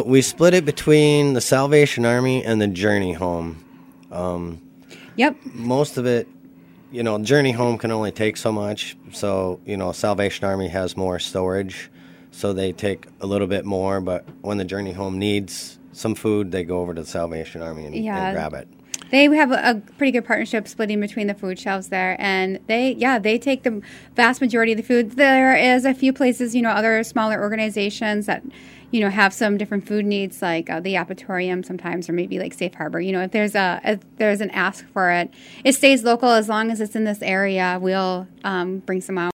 We split it between the Salvation Army and the Journey Home. Yep. Most of it, Journey Home can only take so much. So, Salvation Army has more storage, so they take a little bit more. But when the Journey Home needs some food, they go over to the Salvation Army and grab it. They have a pretty good partnership splitting between the food shelves there, and they take the vast majority of the food. There is a few places, other smaller organizations that, have some different food needs, like the Appetorium sometimes, or maybe like Safe Harbor. If there's an ask for it, it stays local as long as it's in this area. We'll bring some out.